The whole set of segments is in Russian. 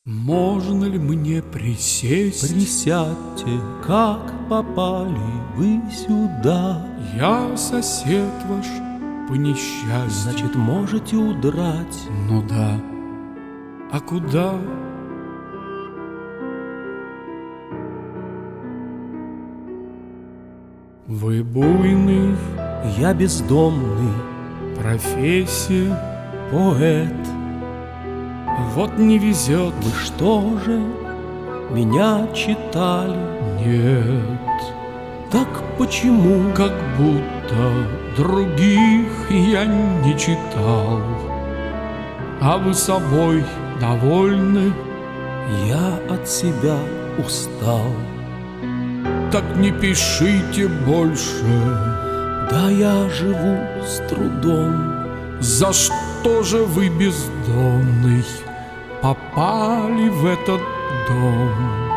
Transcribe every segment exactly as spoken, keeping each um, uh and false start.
Можно ли мне присесть? Присядьте, как попали вы сюда? Я сосед ваш по несчастью. Значит, можете удрать. Ну да. А куда? Вы буйный, я бездомный, профессия поэт. Вот не везет. Вы что же, меня читали? Нет. Так почему? Как будто других я не читал. А вы собой довольны? Я от себя устал. Так не пишите больше. Да я живу с трудом. За что же вы, бездомный, попали в этот дом?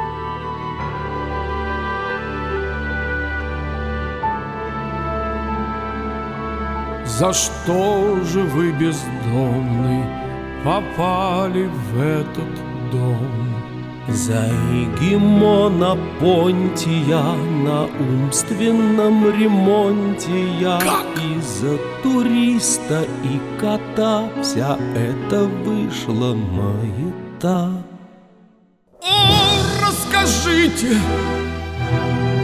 За что же вы, бездомный, попали в этот дом? За Егемона Понтия на умственном ремонте я. Как? И за туриста и кота вся эта вышла маята. О, расскажите!